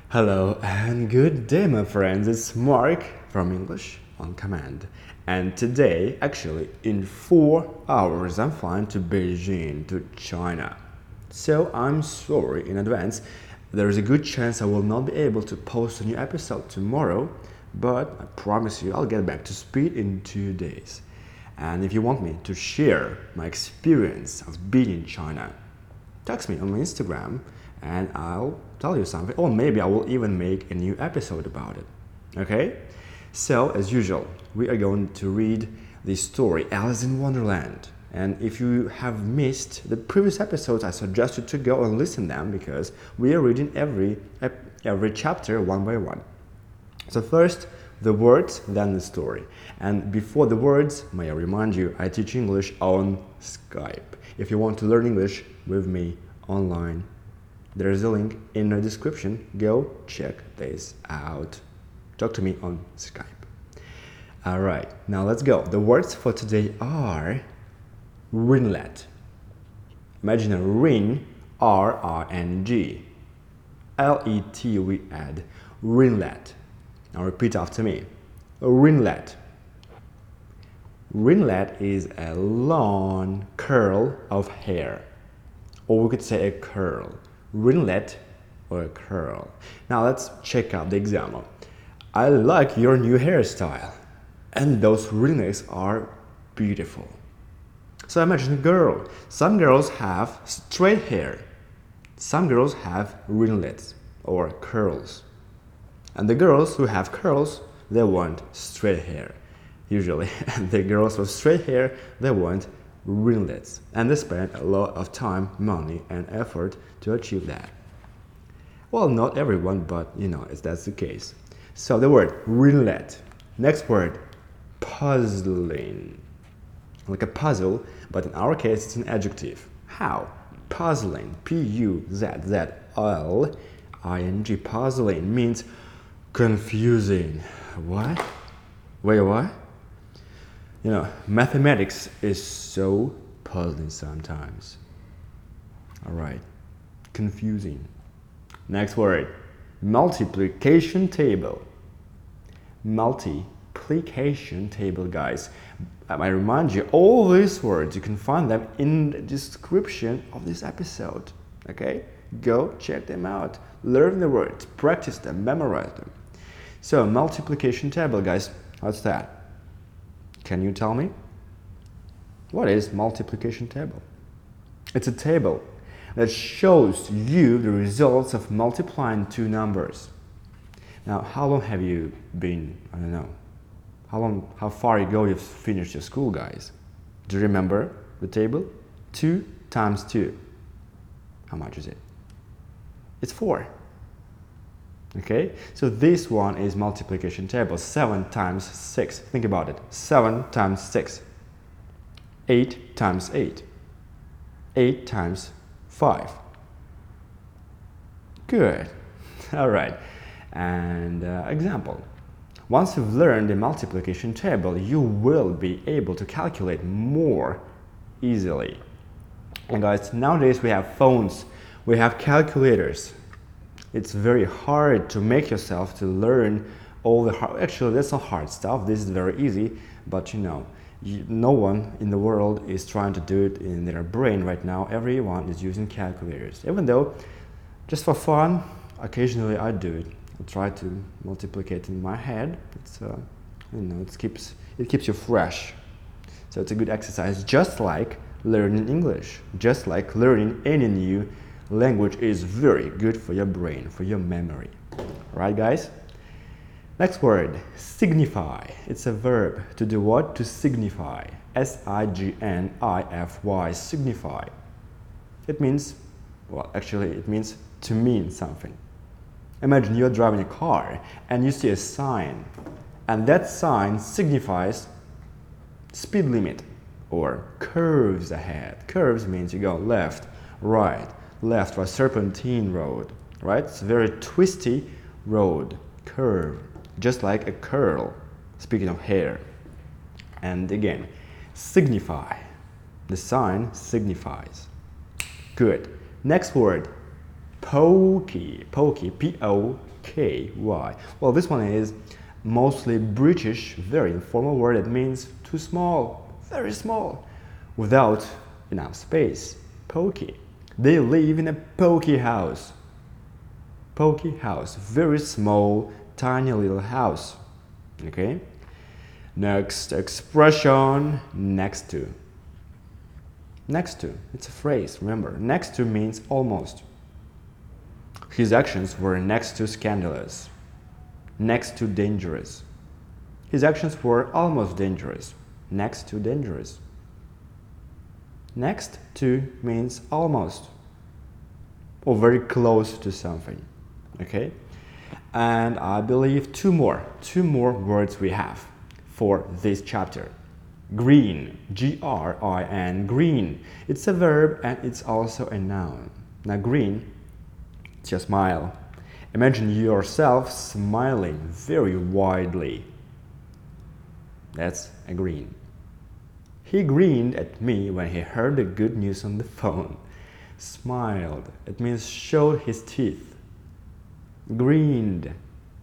Hello and good day, my friends. It's Mark from English on Command. And today, actually, in 4 hours, I'm flying to Beijing, to China. So I'm sorry in advance. There is a good chance I will not be able to post a new episode tomorrow, but I promise you I'll get back to speed in 2 days. And if you want me to share my experience of being in China, text me on my Instagram and I'll tell you something, or maybe I will even make a new episode about it. Okay? So, as usual, we are going to read the story Alice in Wonderland. And if you have missed the previous episodes, I suggest you to go and listen them because we are reading every chapter one by one. So first, the words, then the story. And before the words, may I remind you, I teach English on Skype. If you want to learn English with me online, there is a link in the description. Go check this out. Talk to me on Skype. Alright, now let's go. The words for today are ringlet. Imagine a ring, R-I-N-G. L-E-T we add, ringlet. Now repeat after me. Ringlet. Ringlet is a long curl of hair. Or we could say a curl. Ringlet or a curl. Now let's check out the example. I like your new hairstyle. And those ringlets are beautiful. So imagine a girl. Some girls have straight hair. Some girls have ringlets or curls. And the girls who have curls, they want straight hair. Usually, and the girls with straight hair, they want ringlets. And they spend a lot of time, money, and effort to achieve that. Well, not everyone, but that's the case. So the word ringlet. Next word, puzzling. Like a puzzle, but in our case, it's an adjective. How? Puzzling. P-U-Z-Z-L-I-N-G. Puzzling means confusing. What? Wait, what? Mathematics is so puzzling sometimes. Alright, confusing. Next word, multiplication table. Multiplication table, guys. I remind you, all these words, you can find them in the description of this episode. Okay? Go check them out. Learn the words, practice them, memorize them. So, multiplication table, guys. What's that? Can you tell me? What is multiplication table? It's a table that shows you the results of multiplying two numbers. Now, how long have you been, I don't know, how far ago you've finished your school, guys? Do you remember the table? 2 times 2. How much is it? It's 4. Okay, so this one is multiplication table. 7 times 6. Think about it. 7 times 6. 8 times 8. 8 times 5. Good. All right. And example. Once you've learned the multiplication table, you will be able to calculate more easily. And guys, nowadays we have phones, we have calculators. It's very hard to make yourself to learn all the hard, actually that's not hard stuff, this is very easy, but no one in the world is trying to do it in their brain right now. Everyone is using calculators. Even though, just for fun, occasionally I do it. I try to multiplicate in my head. It's it keeps you fresh. So it's a good exercise, just like learning English, just like learning any new language is very good for your brain, for your memory. Right, guys? Next word, signify. It's a verb. To do what? To signify. S-I-G-N-I-F-Y, signify. It means, it means to mean something. Imagine you're driving a car and you see a sign, and that sign signifies speed limit or curves ahead. Curves means you go left, right, serpentine road, right? It's a very twisty road, curve, just like a curl, speaking of hair. And again, signify. The sign signifies. Good. Next word, Poky, P-O-K-Y. Well, this one is mostly British, very informal word. It means too small, very small, without enough space. Poky. They live in a poky house. Poky house, very small, tiny little house. Okay? Next expression, next to. Next to, it's a phrase, remember. Next to means almost. His actions were next to scandalous, next to dangerous. His actions were almost dangerous, next to dangerous. Next to means almost, or very close to something. Okay? And I believe two more words we have for this chapter. Green, G-R-I-N, green. It's a verb and it's also a noun. Now green, it's your smile. Imagine yourself smiling very widely. That's a green. He grinned at me when he heard the good news on the phone. Smiled, it means showed his teeth. Grinned.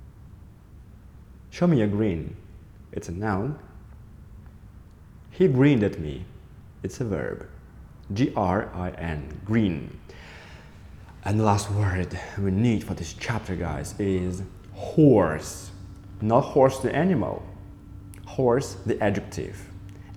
Show me a grin. It's a noun. He grinned at me. It's a verb. G-R-I-N, grin. And the last word we need for this chapter, guys, is horse. Not horse the animal. Horse the adjective.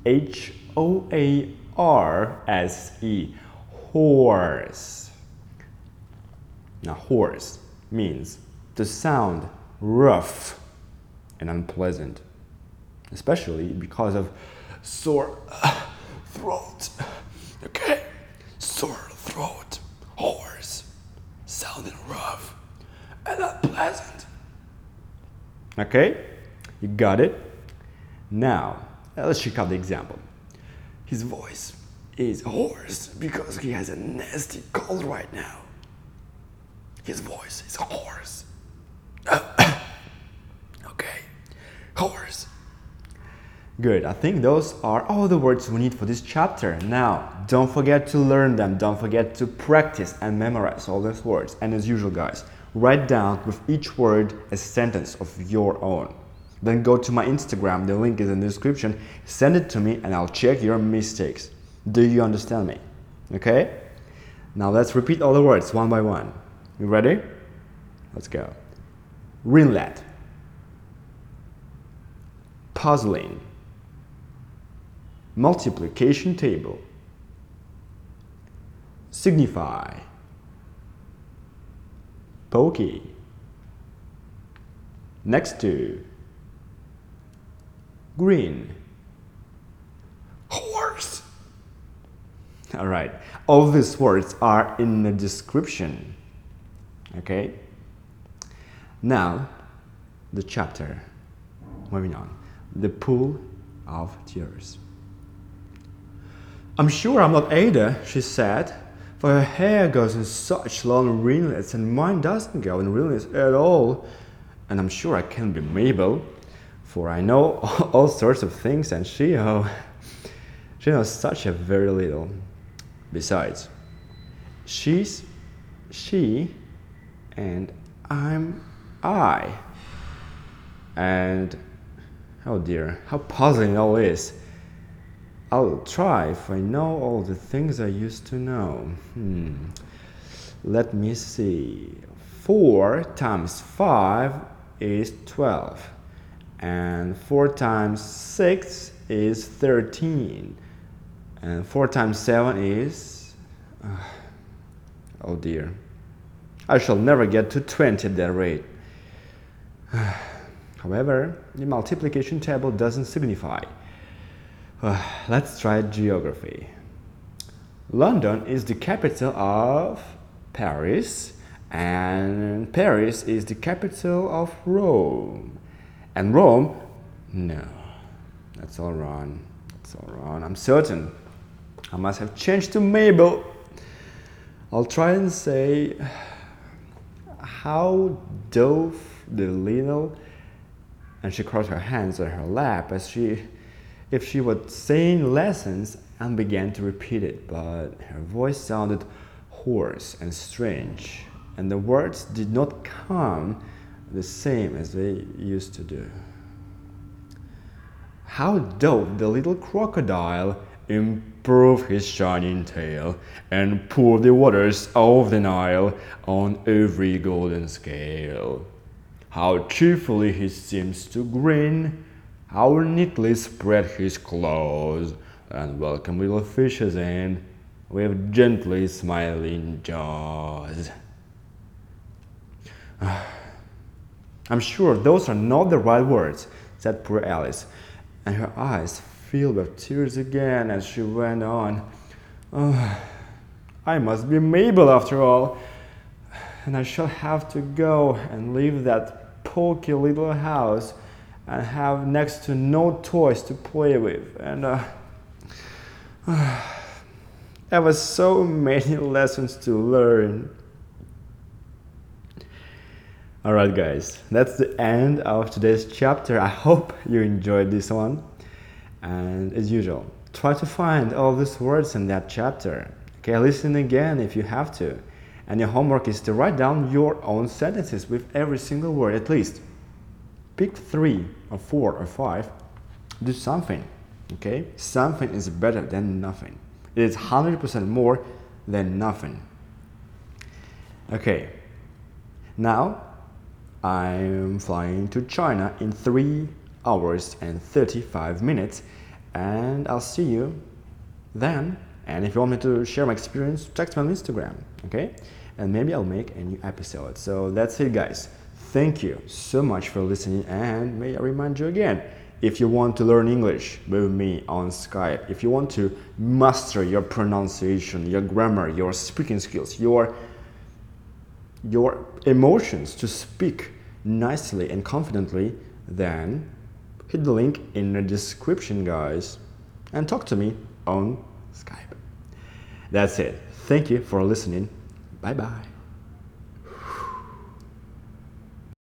H-O-A-R-S-E. Horse. Now, horse means to sound rough and unpleasant, especially because of sore throat. Okay? Sore throat. Horse. Sounding rough and unpleasant. Okay? You got it? Now, let's check out the example. His voice is hoarse because he has a nasty cold right now. His voice is hoarse. Okay. Hoarse. Good. I think those are all the words we need for this chapter. Now, don't forget to learn them. Don't forget to practice and memorize all those words. And as usual, guys, write down with each word a sentence of your own. Then go to my Instagram. The link is in the description. Send it to me and I'll check your mistakes. Do you understand me? Okay? Now let's repeat all the words one by one. You ready? Let's go. Rinlet. Puzzling. Multiplication table. Signify. Pokey. Next to. Green. Horse. All right. All these words are in the description. Okay? Now, the chapter. Moving on. The Pool of Tears. I'm sure I'm not Ada, she said, for her hair goes in such long ringlets and mine doesn't go in ringlets at all. And I'm sure I can't be Mabel, for I know all sorts of things and she knows such a very little. Besides, she's she and I'm I. And oh dear, how puzzling it all is. I'll try if I know all the things I used to know. Let me see. 4 times 5 is 12. And 4 times 6 is 13. And 4 times 7 is... oh dear. I shall never get to 20 at that rate. However, the multiplication table doesn't signify. Let's try geography. London is the capital of Paris, and Paris is the capital of Rome. And Rome, no, that's all wrong. That's all wrong. I'm certain. I must have changed to Mabel. I'll try and say, how doth the little, and she crossed her hands on her lap as if she was saying lessons and began to repeat it, but her voice sounded hoarse and strange and the words did not come the same as they used to do. How doth the little crocodile improve his shining tail and pour the waters of the Nile on every golden scale. How cheerfully he seems to grin, how neatly spread his claws, and welcome little fishes in with gently smiling jaws. I'm sure those are not the right words, said poor Alice, and her eyes filled with tears again as she went on. Oh, I must be Mabel after all, and I shall have to go and leave that poky little house and have next to no toys to play with, and there were so many lessons to learn. Alright guys, that's the end of today's chapter. I hope you enjoyed this one. And as usual, try to find all these words in that chapter. Okay, listen again if you have to. And your homework is to write down your own sentences with every single word at least. Pick 3 or 4 or 5. Do something. Okay? Something is better than nothing. It is 100% more than nothing. Okay. Now, I'm flying to China in 3 hours and 35 minutes, and I'll see you then. And if you want me to share my experience, text me on Instagram, okay? And maybe I'll make a new episode. So that's it, guys. Thank you so much for listening, and may I remind you again, if you want to learn English with me on Skype, if you want to master your pronunciation, your grammar, your speaking skills, your emotions to speak nicely and confidently, then hit the link in the description, guys, and talk to me on Skype. That's it. Thank you for listening. Bye bye.